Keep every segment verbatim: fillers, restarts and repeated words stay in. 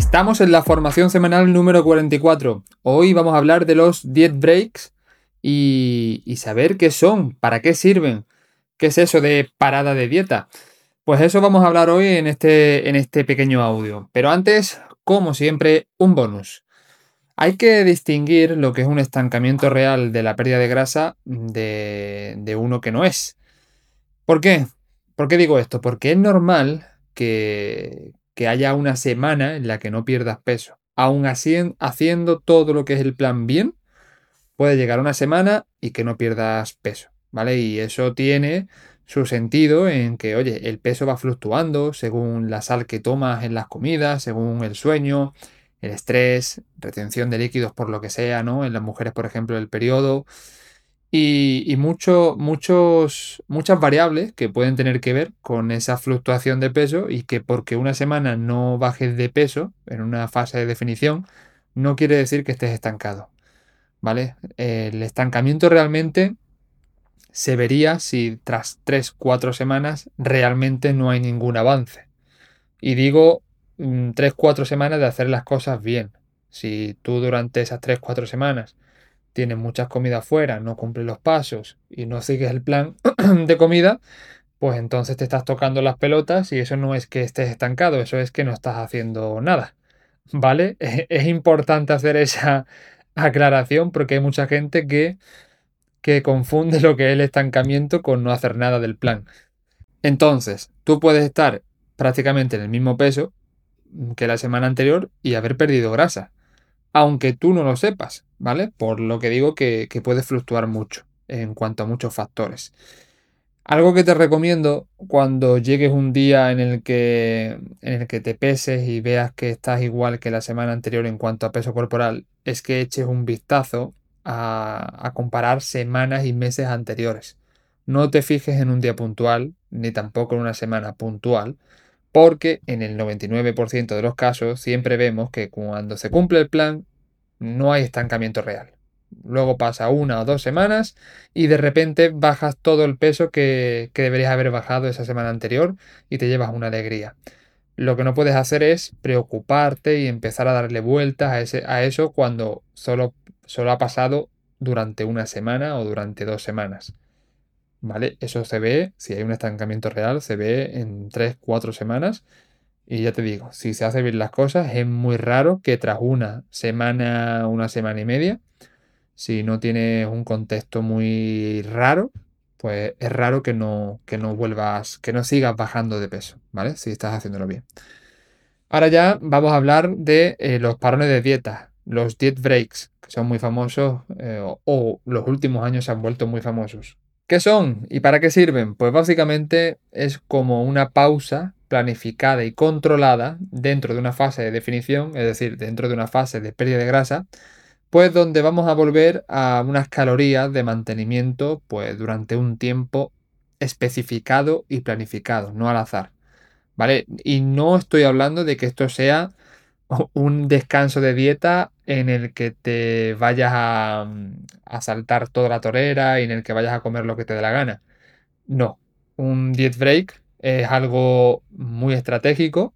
Estamos en la formación semanal número cuarenta y cuatro. Hoy vamos a hablar de los diet breaks y, y saber qué son, para qué sirven, qué es eso de parada de dieta. Pues eso vamos a hablar hoy en este, en este pequeño audio. Pero antes, como siempre, un bonus. Hay que distinguir lo que es un estancamiento real de la pérdida de grasa de, de uno que no es. ¿Por qué? ¿Por qué digo esto? Porque es normal que, que haya una semana en la que no pierdas peso. Aún así, en- haciendo todo lo que es el plan bien, puede llegar una semana y que no pierdas peso, ¿vale? Y eso tiene su sentido en que, oye, el peso va fluctuando según la sal que tomas en las comidas, según el sueño, el estrés, retención de líquidos por lo que sea, ¿no? En las mujeres, por ejemplo, el periodo. Y, y mucho- muchos, muchas variables que pueden tener que ver con esa fluctuación de peso y que porque una semana no bajes de peso en una fase de definición, no quiere decir que estés estancado, ¿vale? El estancamiento realmente se vería si tras tres cuatro semanas realmente no hay ningún avance. Y digo tres cuatro semanas de hacer las cosas bien. Si tú durante esas tres cuatro semanas tienes muchas comidas fuera, no cumples los pasos y no sigues el plan de comida, pues entonces te estás tocando las pelotas y eso no es que estés estancado, eso es que no estás haciendo nada, ¿vale? Es importante hacer esa aclaración porque hay mucha gente que, que confunde lo que es el estancamiento con no hacer nada del plan. Entonces, tú puedes estar prácticamente en el mismo peso que la semana anterior y haber perdido grasa, aunque tú no lo sepas, ¿vale? Por lo que digo que, que puede fluctuar mucho en cuanto a muchos factores. Algo que te recomiendo cuando llegues un día en el que, en el que te peses y veas que estás igual que la semana anterior en cuanto a peso corporal, es que eches un vistazo a, a comparar semanas y meses anteriores. No te fijes en un día puntual, ni tampoco en una semana puntual, porque en el noventa y nueve por ciento de los casos siempre vemos que cuando se cumple el plan no hay estancamiento real. Luego pasa una o dos semanas y de repente bajas todo el peso que, que deberías haber bajado esa semana anterior y te llevas una alegría. Lo que no puedes hacer es preocuparte y empezar a darle vueltas a, ese, a eso cuando solo, solo ha pasado durante una semana o durante dos semanas. ¿Vale? Eso se ve, si hay un estancamiento real, se ve en tres cuatro semanas. Y ya te digo, si se hace bien las cosas, es muy raro que tras una semana, una semana y media, si no tienes un contexto muy raro, pues es raro que no, que no vuelvas, que no sigas bajando de peso, ¿vale? Si estás haciéndolo bien. Ahora ya vamos a hablar de eh, los parones de dieta, los diet breaks, que son muy famosos eh, o, o los últimos años se han vuelto muy famosos. ¿Qué son y para qué sirven? Pues básicamente es como una pausa planificada y controlada dentro de una fase de definición, es decir, dentro de una fase de pérdida de grasa, pues donde vamos a volver a unas calorías de mantenimiento pues durante un tiempo especificado y planificado, no al azar, ¿vale? Y no estoy hablando de que esto sea un descanso de dieta en el que te vayas a, mm, a saltar toda la torera y en el que vayas a comer lo que te dé la gana. No, un diet break es algo muy estratégico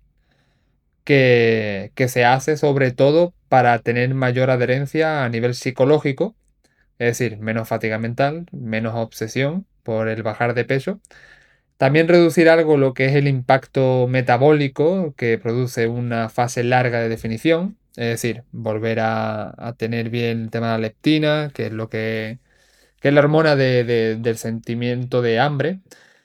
que, que se hace sobre todo para tener mayor adherencia a nivel psicológico, es decir, menos fatiga mental, menos obsesión por el bajar de peso. También reducir algo lo que es el impacto metabólico que produce una fase larga de definición, es decir, volver a, a tener bien el tema de la leptina, que es lo que, que es la hormona de- de- del sentimiento de hambre,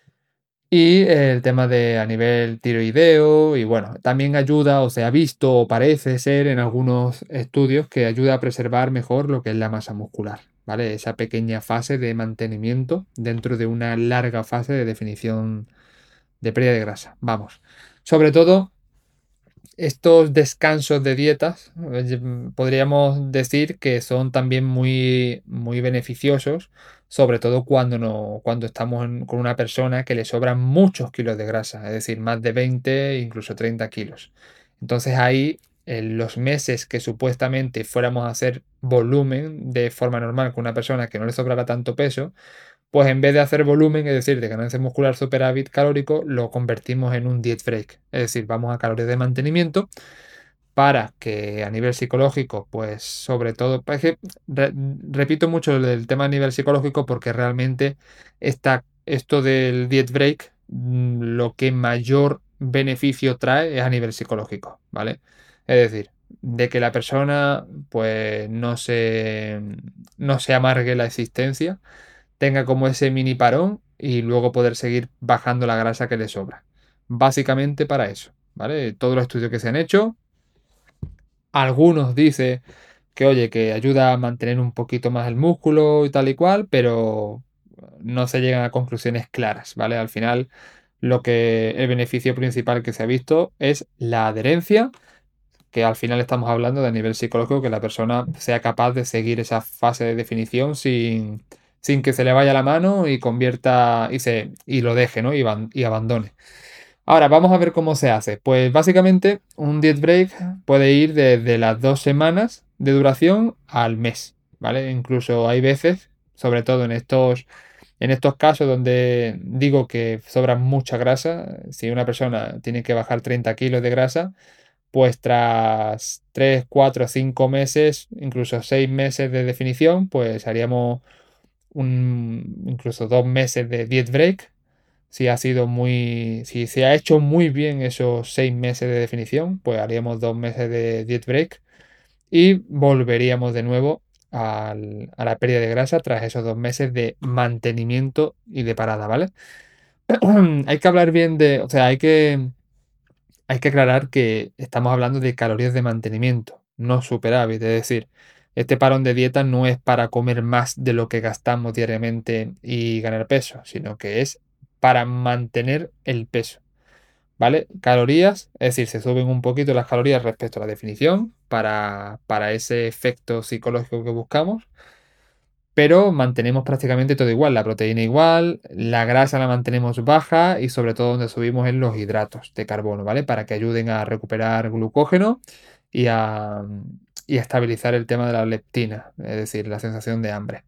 y el tema de a nivel tiroideo, y bueno, también ayuda o se ha visto o parece ser en algunos estudios que ayuda a preservar mejor lo que es la masa muscular, ¿vale? Esa pequeña fase de mantenimiento dentro de una larga fase de definición de pérdida de grasa. Vamos. Sobre todo, estos descansos de dietas, eh, podríamos decir que son también muy, muy beneficiosos, sobre todo cuando, no, cuando estamos en- con una persona que le sobran muchos kilos de grasa, es decir, más de veinte, incluso treinta kilos. Entonces ahí, en los meses que supuestamente fuéramos a hacer volumen de forma normal con una persona que no le sobrara tanto peso, pues en vez de hacer volumen, es decir, de ganancia muscular superávit calórico, lo convertimos en un diet break. Es decir, vamos a calorías de mantenimiento para que a nivel psicológico, pues sobre todo, es que re- repito mucho el tema a nivel psicológico porque realmente esta, esto del diet break, mm, lo que mayor beneficio trae es a nivel psicológico, ¿vale? Es decir, de que la persona pues no se, no se amargue la existencia, tenga como ese mini parón y luego poder seguir bajando la grasa que le sobra. Básicamente para eso, ¿vale? Todos los estudios que se han hecho, algunos dicen que, oye, que ayuda a mantener un poquito más el músculo y tal y cual, pero no se llegan a conclusiones claras, ¿vale? Al final, lo que el beneficio principal que se ha visto es la adherencia, que al final estamos hablando de nivel psicológico, que la persona sea capaz de seguir esa fase de definición sin, sin que se le vaya la mano y convierta y se y lo deje, ¿no? Y, ban- y abandone. Ahora, vamos a ver cómo se hace. Pues básicamente un diet break puede ir desde las dos semanas de duración al mes, ¿vale? Incluso hay veces, sobre todo en estos, en estos casos donde digo que sobra mucha grasa, si una persona tiene que bajar treinta kilos de grasa, pues tras tres, cuatro, cinco meses, incluso seis meses de definición, pues haríamos un, incluso dos meses de diet break si ha sido muy. Si se ha hecho muy bien esos seis meses de definición, pues haríamos dos meses de diet break y volveríamos de nuevo al- a la pérdida de grasa tras esos dos meses de mantenimiento y de parada, ¿vale? Hay que hablar bien de. O sea, hay que, hay que aclarar que estamos hablando de calorías de mantenimiento, no superávit. Es decir, este parón de dieta no es para comer más de lo que gastamos diariamente y ganar peso, sino que es para mantener el peso. ¿Vale? Calorías, es decir, se suben un poquito las calorías respecto a la definición para, para ese efecto psicológico que buscamos, pero mantenemos prácticamente todo igual, la proteína igual, la grasa la mantenemos baja y sobre todo donde subimos en los hidratos de carbono, ¿vale? Para que ayuden a recuperar glucógeno y a, y a estabilizar el tema de la leptina, es decir, la sensación de hambre.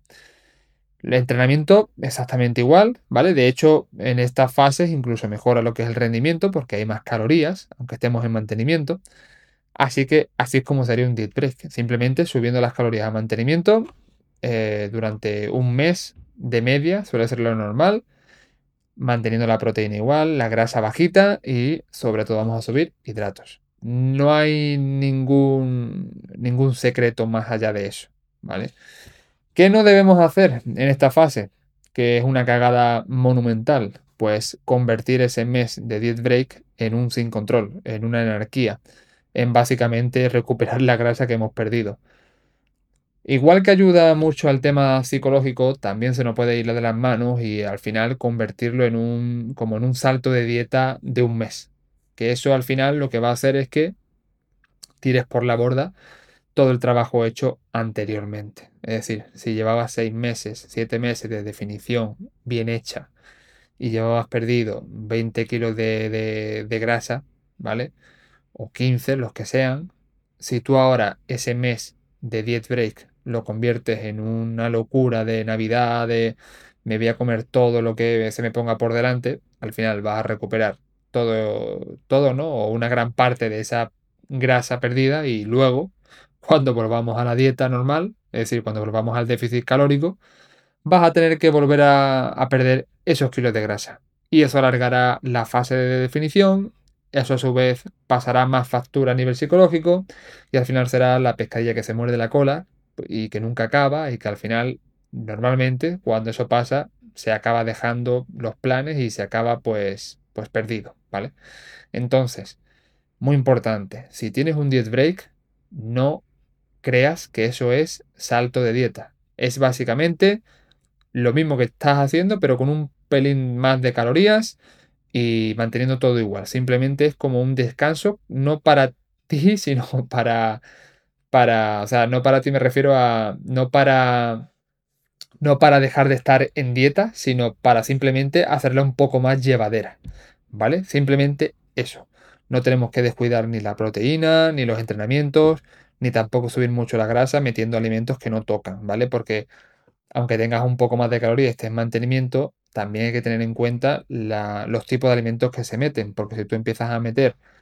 El entrenamiento exactamente igual, ¿vale? De hecho, en estas fases incluso mejora lo que es el rendimiento porque hay más calorías, aunque estemos en mantenimiento. Así que así es como sería un diet break, simplemente subiendo las calorías a mantenimiento eh, durante un mes de media, suele ser lo normal, manteniendo la proteína igual, la grasa bajita y sobre todo vamos a subir hidratos. No hay ningún, ningún secreto más allá de eso, ¿vale? ¿Qué no debemos hacer en esta fase? Que es una cagada monumental. Pues convertir ese mes de diet break en un sin control, en una anarquía, en básicamente recuperar la grasa que hemos perdido. Igual que ayuda mucho al tema psicológico, también se nos puede ir de las manos y al final convertirlo en un, como en un salto de dieta de un mes. Que eso al final lo que va a hacer es que tires por la borda todo el trabajo hecho anteriormente. Es decir, si llevabas seis meses, siete meses de definición bien hecha y llevabas perdido veinte kilos de, de- de grasa, ¿vale? O quince, los que sean, si tú ahora ese mes de diet break lo conviertes en una locura de Navidad, de me voy a comer todo lo que se me ponga por delante, al final vas a recuperar todo, todo, ¿no? O una gran parte de esa grasa perdida y luego, cuando volvamos a la dieta normal, es decir, cuando volvamos al déficit calórico, vas a tener que volver a, a perder esos kilos de grasa. Y eso alargará la fase de definición, eso a su vez pasará más factura a nivel psicológico y al final será la pescadilla que se muerde la cola y que nunca acaba y que al final, normalmente, cuando eso pasa, se acaba dejando los planes y se acaba pues, pues perdido, ¿vale? Entonces, muy importante, si tienes un diet break, no creas que eso es salto de dieta. Es básicamente lo mismo que estás haciendo, pero con un pelín más de calorías y manteniendo todo igual. Simplemente es como un descanso, no para ti, sino para, para, o sea, no para ti me refiero a, no para, no para dejar de estar en dieta, sino para simplemente hacerla un poco más llevadera, ¿vale? Simplemente eso. No tenemos que descuidar ni la proteína, ni los entrenamientos, ni tampoco subir mucho la grasa metiendo alimentos que no tocan, ¿vale? Porque aunque tengas un poco más de calorías y estés en mantenimiento, también hay que tener en cuenta la- los tipos de alimentos que se meten, porque si tú empiezas a meter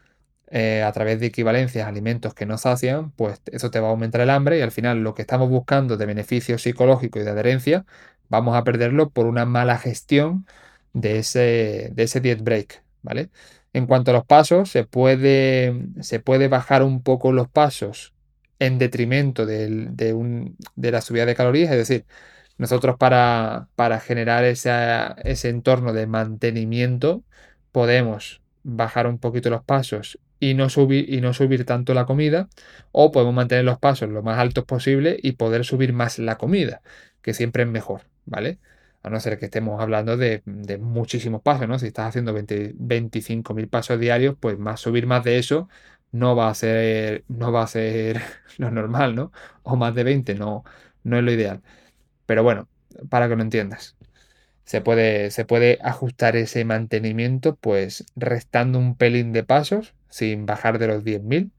eh, a través de equivalencias a alimentos que no sacian, pues eso te va a aumentar el hambre y al final lo que estamos buscando de beneficio psicológico y de adherencia, vamos a perderlo por una mala gestión de ese, de ese diet break, ¿vale? En cuanto a los pasos, se puede, se puede bajar un poco los pasos en detrimento del- de, un- de la subida de calorías, es decir, nosotros para, para generar esa- ese entorno de mantenimiento podemos bajar un poquito los pasos y no subir, y no subir tanto la comida, o podemos mantener los pasos lo más altos posible y poder subir más la comida, que siempre es mejor, ¿vale? A no ser que estemos hablando de, de muchísimos pasos, ¿no? Si estás haciendo veinte veinticinco mil pasos diarios, pues más subir más de eso no va a ser, no va a ser lo normal, ¿no? O más de veinte, no, no es lo ideal. Pero bueno, para que lo entiendas. Se puede, se puede ajustar ese mantenimiento, pues restando un pelín de pasos, sin bajar de los diez mil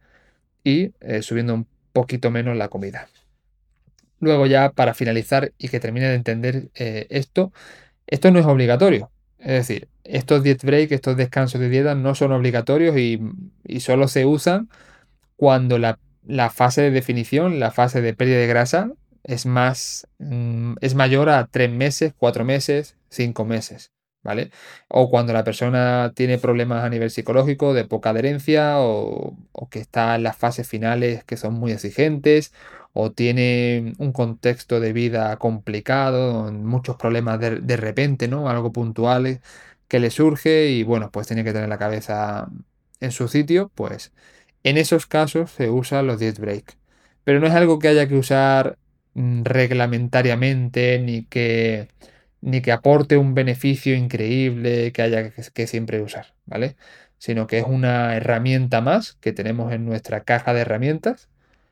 y eh, subiendo un poquito menos la comida. Luego ya para finalizar y que termine de entender eh, esto, esto no es obligatorio. Es decir, estos diet break, estos descansos de dieta no son obligatorios y, y solo se usan cuando la, la fase de definición, la fase de pérdida de grasa, es más, mm, es mayor a tres meses, cuatro meses, cinco meses, ¿vale? O cuando la persona tiene problemas a nivel psicológico, de poca adherencia, o, o que está en las fases finales que son muy exigentes, o tiene un contexto de vida complicado, muchos problemas de, de repente, ¿no? Algo puntual que le surge y bueno, pues tiene que tener la cabeza en su sitio, pues en esos casos se usan los diet break. Pero no es algo que haya que usar mm, reglamentariamente ni que, ni que aporte un beneficio increíble que haya que, que siempre usar, ¿vale? Sino que es una herramienta más que tenemos en nuestra caja de herramientas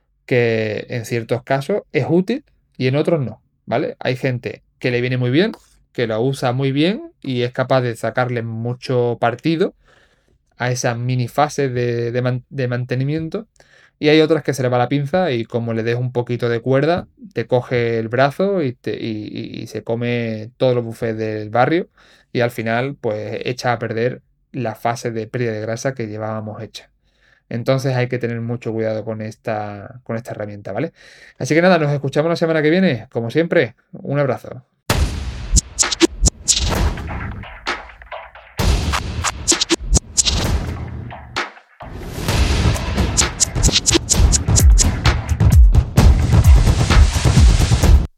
que en ciertos casos es útil y en otros no, ¿vale? Hay gente que le viene muy bien, que lo usa muy bien y es capaz de sacarle mucho partido a esa mini fase de, de man- de mantenimiento. Y hay otras que se le va la pinza y como le des un poquito de cuerda, te coge el brazo y, te- y- y- y se come todos los buffets del barrio y al final pues echa a perder la fase de pérdida de grasa que llevábamos hecha. Entonces hay que tener mucho cuidado con esta, con esta herramienta, ¿vale? Así que nada, nos escuchamos la semana que viene. Como siempre, un abrazo.